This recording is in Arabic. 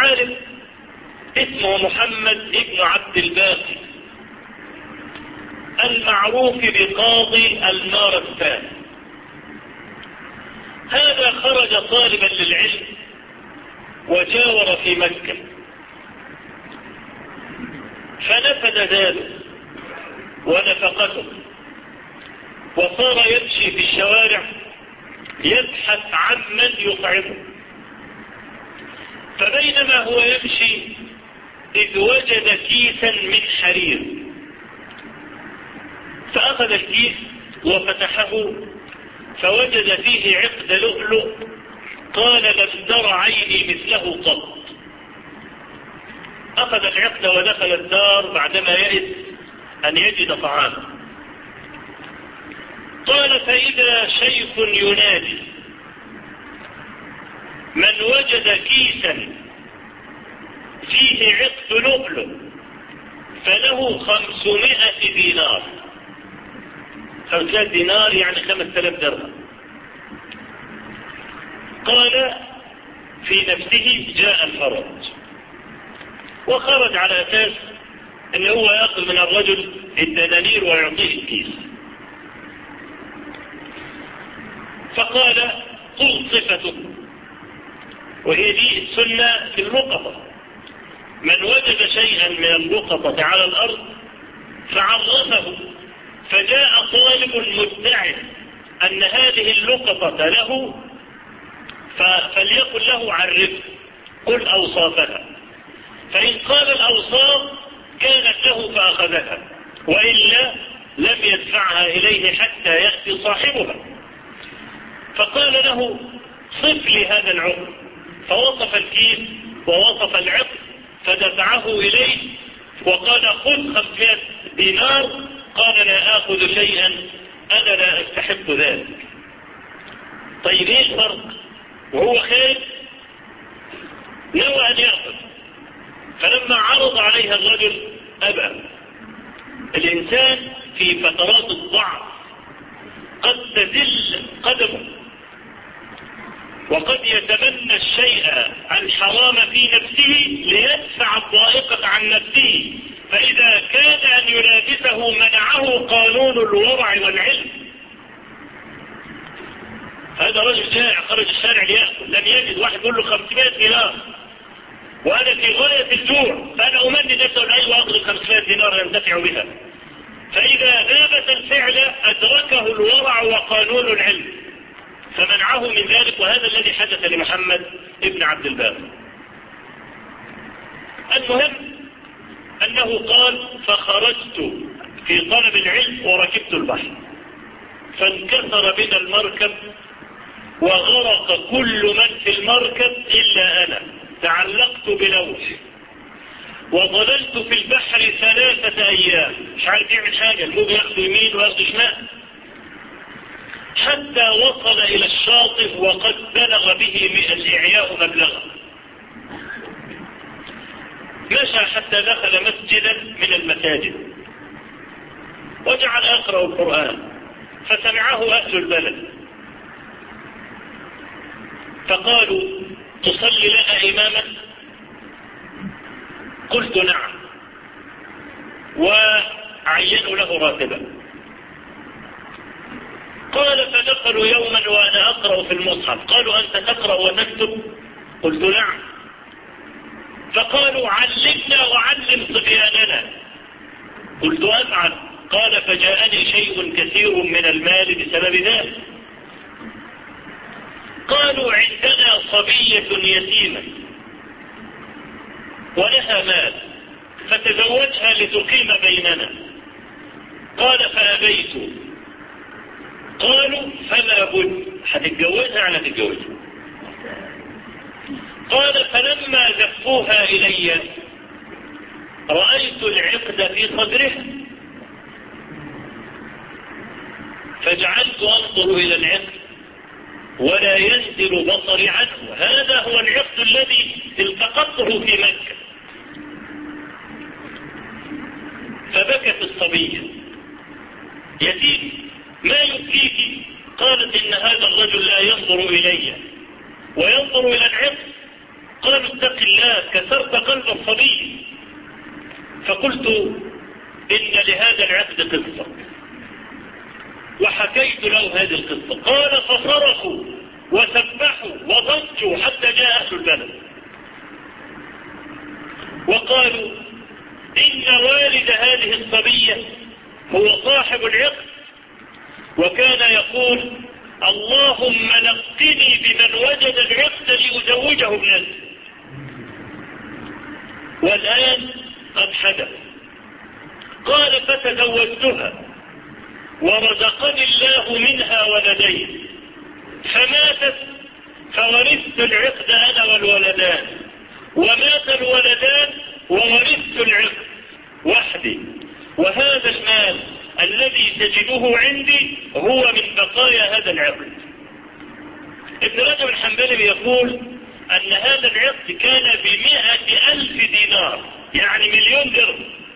عالم اسمه محمد ابن عبد الباقي المعروف بقاضي المارستان. هذا خرج طالبا للعلم وجاور في مكة، فنفد ذلك ونفقته، وصار يمشي في الشوارع يبحث عن من يطعمه. فبينما هو يمشي إذ وجد كيسا من حرير، فأخذ الكيس وفتحه فوجد فيه عقد لؤلؤ قال لم تر عيني مثله قط. أخذ العقد ودخل الدار بعدما يئس أن يجد طعاما. قال فإذا شيخ ينادي من وجد كيسا فيه عقد لؤلؤ فله 500 دينار. 500 دينار يعني 5000 درهم. قال في نفسه جاء الفرج، وخرج على أساس أنه هو يأخذ من الرجل الدنانير ويعطيه الكيس. فقال قل صفتك، وهي دي السنة في اللقطة، من وجد شيئا من اللقطة على الأرض فعرفه، فجاء طالب مدعي أن هذه اللقطة له فليقل له عرفه قل أوصافها، فإن قال الأوصاف كانت له فأخذها، وإلا لم يدفعها إليه حتى يأتي صاحبها. فقال له صف لي هذا العقد، فوصف الكيس ووصف العقد فدفعه إليه وقال خذ 500 دينار. قال لا آخذ شيئا أنا لا أستحق ذلك. طيب ايش الفرق؟ وهو خير نوى أن يأخذ، فلما عرض عليها الرجل أبى. الإنسان في فترات الضعف قد تزل قدمه، وقد يتمنى الشيء الحرام في نفسه ليدفع الضائقة عن نفسه، فإذا كاد أن يلابسه منعه قانون الورع والعلم. هذا رجل جائع خرج الشارع ليأكل، لم يجد واحد يقول له 500 دينار وأنا في غاية الجوع، فأنا أمني نفسه لأي وأخذ 500 دينار ينتفع بها. فإذا لابس الفعل أدركه الورع وقانون العلم فمنعه من ذلك، وهذا الذي حدث لمحمد ابن عبد الباقي. المهم أنه قال فخرجت في طلب العلم وركبت البحر، فانكسر بنا المركب وغرق كل من في المركب إلا أنا، تعلقت بلوح وظللت في البحر 3 أيام مش عارف يعمل حاجة، الموج ياخذ يمين وياخذ شمال، حتى وصل إلى الشاطئ وقد بلغ به الإعياء مبلغا. مشى حتى دخل مسجدا من المساجد وجعل يقرأ القرآن، فسمعه أهل البلد فقالوا تصلي لنا إماما؟ قلت نعم، وعينوا له راتبا. قال فدخلوا يوما وأنا أقرأ في المصحف، قالوا أنت تقرأ وتكتب؟ قلت نعم. فقالوا علمنا وعلم صبياننا، قلت أفعل. قال فجاءني شيء كثير من المال بسبب ذلك. قالوا عندنا صبية يتيمة ولها مال فتزوجها لتقيم بيننا. قال فأبيت. قالوا فلا بد، هتتجوزها على تتجوزها. قال فلما زفوها إلي رأيت العقد في صدرها فجعلت أنظر إلى العقد ولا ينزل بصري عنه. هذا هو العقد الذي التقطه في مكة. فبكت الصبية يتيم ما يبكيك؟ قالت إن هذا الرجل لا ينظر إلي وينظر إلى العقد قالوا اتق الله كسرت قلب الصبي. فقلت إن لهذا العقد قصة، وحكيت له هذه القصة. قال فصرخوا وسبحوا وضجوا حتى جاء أهل البلد وقالوا إن والد هذه الصبية هو صاحب العقد، وكان يقول اللهم لقني بمن وجد العقد ليزوجه ابنتي. والآن قد حدث. قال فتزوجتها ورزقني الله منها ولدين، فماتت فورثت العقد أنا والولدان، ومات الولدان وورثت العقد وحدي، وهذا المال الذي تجده عندي هو من بقايا هذا العقد. ابن رجب الحنبلي يقول أن هذا العقد كان ب100,000 دينار، يعني 1,000,000 درهم.